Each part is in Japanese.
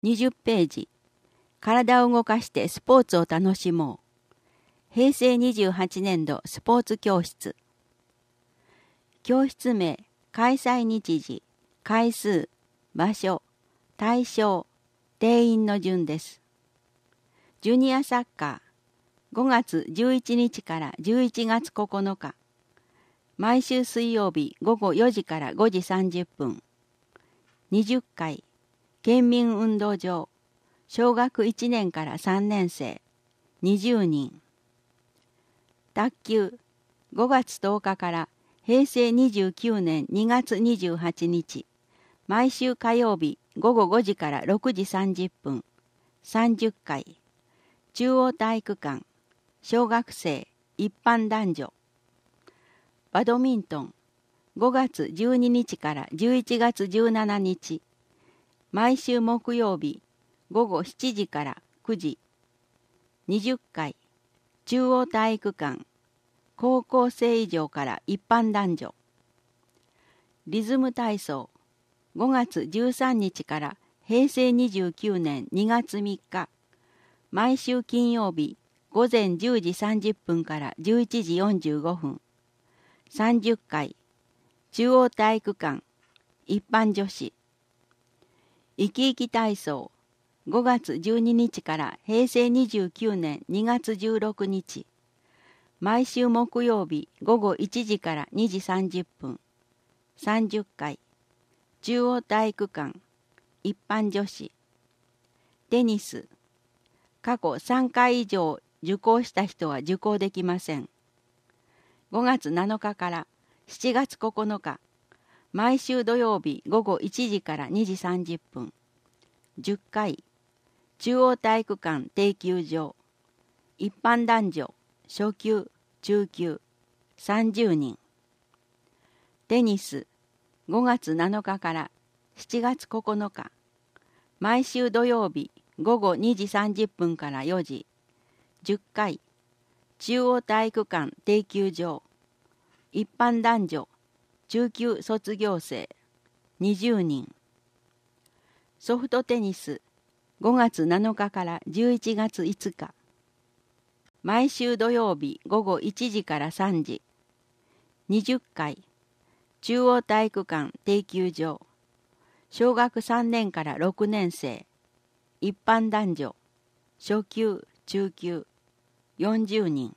20ページ。体を動かしてスポーツを楽しもう。平成28年度スポーツ教室。教室名、開催日時、回数、場所、対象、定員の順です。ジュニアサッカー、5月11日から11月9日。毎週水曜日午後4時から5時30分。20回、県民運動場、小学1年から3年生、20人。卓球、5月10日から平成29年2月28日、毎週火曜日午後5時から6時30分、30回。中央体育館、小学生、一般男女。バドミントン、5月12日から11月17日、毎週木曜日、午後7時から9時、20回、中央体育館、高校生以上から一般男女。リズム体操、5月13日から平成29年2月3日、毎週金曜日、午前10時30分から11時45分、30回、中央体育館、一般女子。生き生き体操、5月12日から平成29年2月16日、毎週木曜日午後1時から2時30分、30回、中央体育館、一般女子。テニス、過去3回以上受講した人は受講できません。5月7日から7月9日、毎週土曜日午後1時から2時30分、10回、中央体育館定休場、一般男女、初級、中級、30人。テニス、5月7日から7月9日、毎週土曜日午後2時30分から4時、10回、中央体育館定休場、一般男女、中級卒業生、20人。ソフトテニス、5月7日から11月5日。毎週土曜日午後1時から3時。20回。中央体育館定休場。小学3年から6年生。一般男女。初級、中級。40人。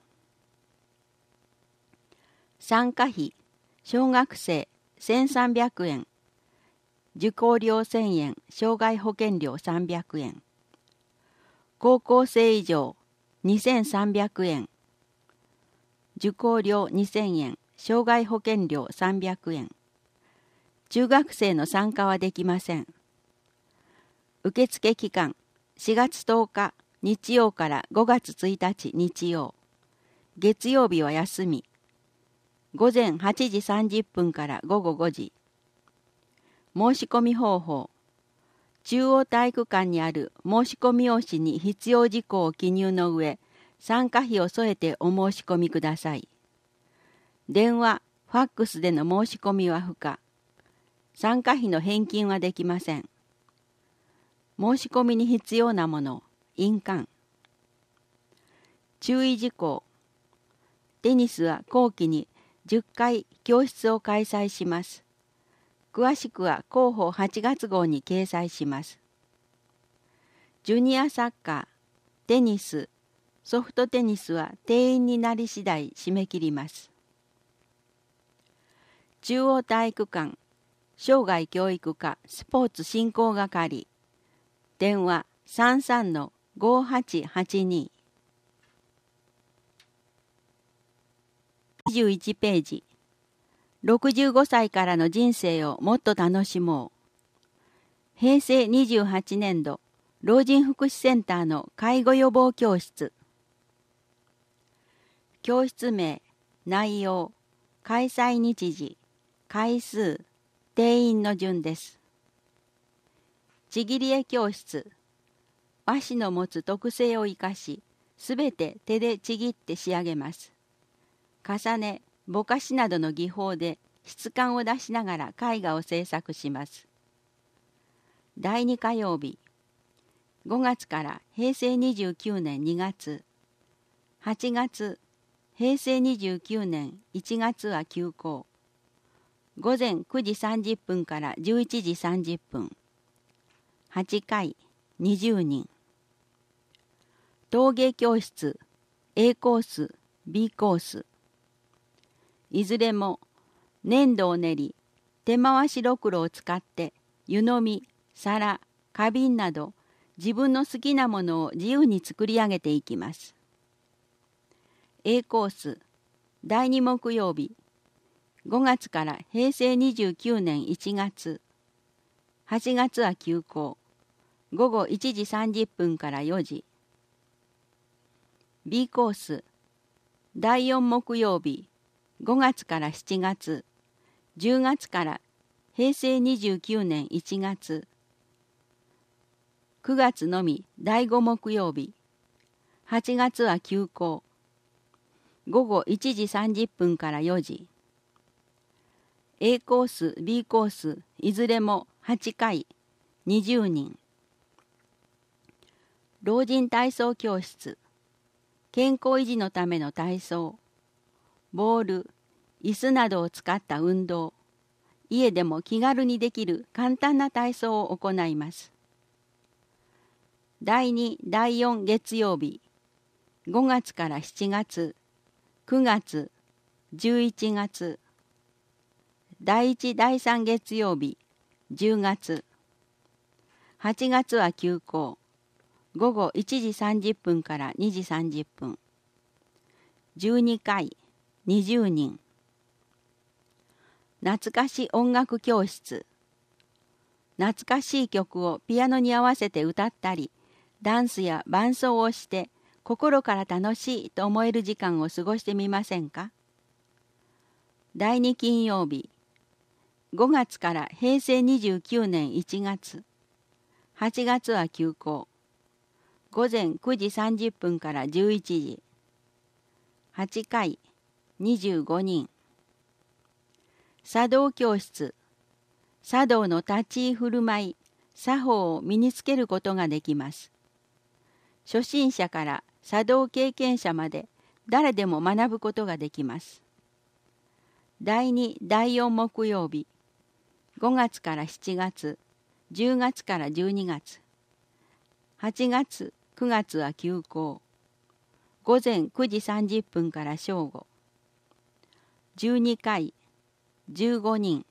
参加費。小学生1300円。受講料1000円、障害保険料300円。高校生以上2300円。受講料2000円、障害保険料300円。中学生の参加はできません。受付期間、4月10日日曜から5月1日日曜。月曜日は休み。午前8時30分から午後5時。申し込み方法。中央体育館にある申し込み用紙に必要事項を記入の上、参加費を添えてお申し込みください。電話、ファックスでの申し込みは不可。参加費の返金はできません。申し込みに必要なもの、印鑑。注意事項。テニスは後期に10回教室を開催します。詳しくは広報8月号に掲載します。ジュニアサッカー、テニス、ソフトテニスは定員になり次第締め切ります。中央体育館、生涯教育課スポーツ振興係。電話33-5882。21ページ。65歳からの人生をもっと楽しもう。平成28年度老人福祉センターの介護予防教室。教室名、内容、開催日時、回数、定員の順です。ちぎり絵教室。和紙の持つ特性を生かし、すべて手でちぎって仕上げます。重ね、ぼかしなどの技法で質感を出しながら絵画を制作します。第2火曜日、 5月から平成29年2月、8月、平成29年1月は休校。午前9時30分から11時30分。8回、20人。陶芸教室、A コース、B コース。いずれも粘土を練り、手回しろくろを使って湯飲み、皿、花瓶など自分の好きなものを自由に作り上げていきます。A コース、第2木曜日、5月から平成29年1月、8月は休校、午後1時30分から4時。B コース、第4木曜日、5月から7月、10月から平成29年1月、9月のみ第5木曜日、8月は休校、午後1時30分から4時。A コース、B コース、いずれも8回、20人。老人体操教室、健康維持のための体操、ボール、椅子などを使った運動、家でも気軽にできる簡単な体操を行います。第2、第4月曜日、5月から7月、9月、11月、第1、第3月曜日、10月、8月は休校、午後1時30分から2時30分、12回、20人。懐かし音楽教室、懐かしい曲をピアノに合わせて歌ったり、ダンスや伴奏をして心から楽しいと思える時間を過ごしてみませんか。第2金曜日、5月から平成29年1月、8月は休校、午前9時30分から11時、8回、25人。茶道教室、茶道の立ち居振る舞い、作法を身につけることができます。初心者から茶道経験者まで誰でも学ぶことができます。第2、第4木曜日、5月から7月、10月から12月、8月、9月は休校、午前9時30分から正午、12回、15人。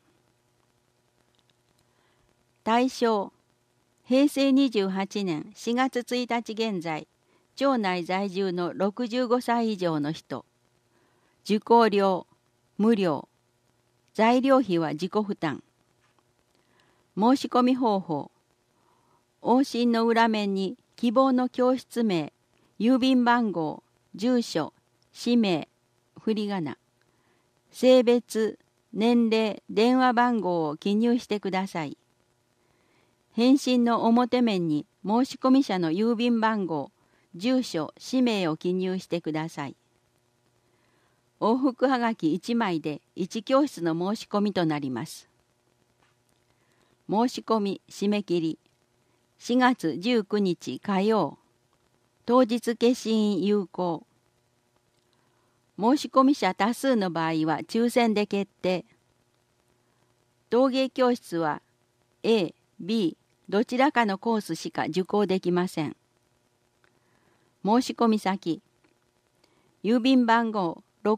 対象、平成28年4月1日現在、町内在住の65歳以上の人。受講料、無料。材料費は自己負担。申し込み方法。往診の裏面に希望の教室名、郵便番号、住所、氏名、振り仮名、性別、年齢、電話番号を記入してください。返信の表面に申し込み者の郵便番号、住所、氏名を記入してください。往復はがき1枚で1教室の申し込みとなります。申し込み締め切り4月19日火曜。当日消印有効。申し込み者多数の場合は抽選で決定。陶芸教室は A、B、どちらかのコースしか受講できません。申し込み先、郵便番号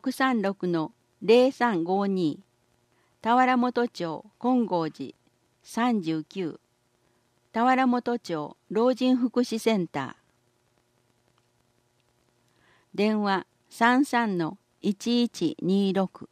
636-0352 田原本町金剛寺39田原本町老人福祉センター。電話 33-1126。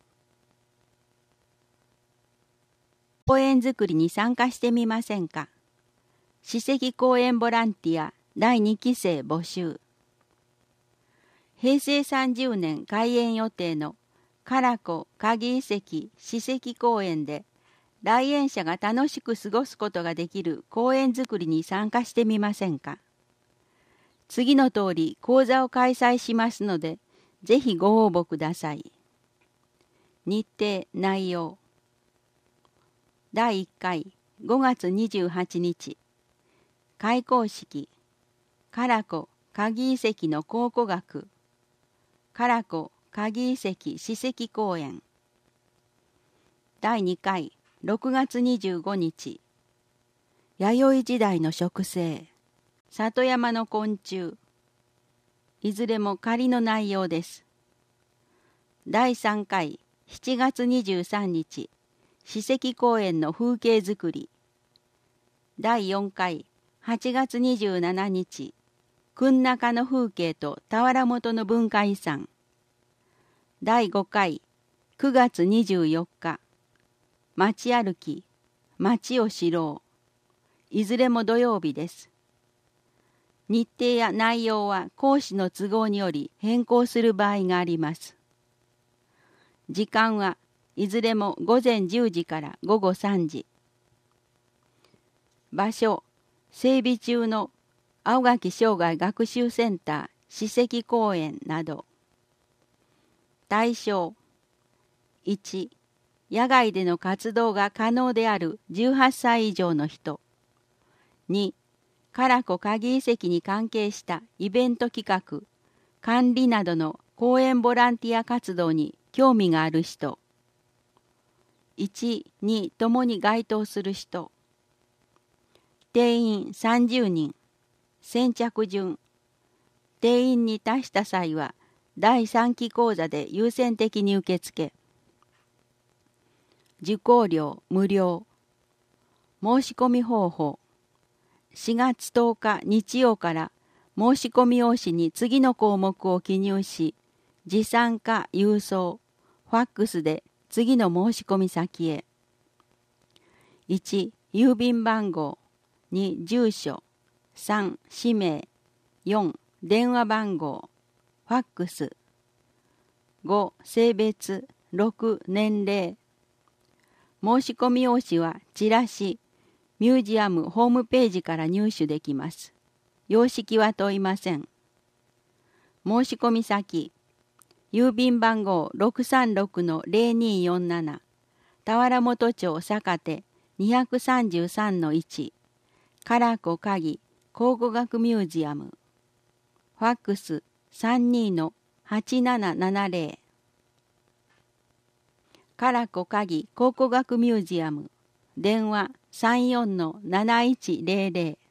公園づくりに参加してみませんか。史跡公園ボランティア第2期生募集。平成30年開園予定の唐子鍵遺跡史跡公園で来園者が楽しく過ごすことができる公園づくりに参加してみませんか。次の通り講座を開催しますので、ぜひご応募ください。日程内容。第1回5月28日開講式唐子鍵遺跡の考古学、唐子鍵遺跡史跡公園。第2回6月25日、弥生時代の植生、里山の昆虫。いずれも仮の内容です。第3回7月23日、史跡公園の風景づくり。第4回8月27日、訓中の風景と俵本の文化遺産。第5回9月24日、街歩き、街を知ろう。いずれも土曜日です。日程や内容は講師の都合により変更する場合があります。時間はいずれも午前10時から午後3時。場所、整備中の青垣生涯学習センター史跡公園など。対象、1、野外での活動が可能である18歳以上の人。2、唐子鍵遺跡に関係したイベント企画、管理などの公園ボランティア活動に興味がある人。1、2ともに該当する人。定員30人。先着順。定員に達した際は第3期講座で優先的に受付。受講料無料。申し込み方法。4月10日日曜から申し込み用紙に次の項目を記入し、持参か郵送、ファックスで次の申し込み先へ。1、郵便番号。2、住所。3、氏名。4、電話番号。ファックス。5、性別。6、年齢。申し込み用紙はチラシ、ミュージアムホームページから入手できます。様式は問いません。申し込み先、郵便番号 636-0247、俵本町坂手 233-1、唐子鍵考古学ミュージアム。ファックス 32-8770。唐子鍵考古学ミュージアム。電話 34-7100。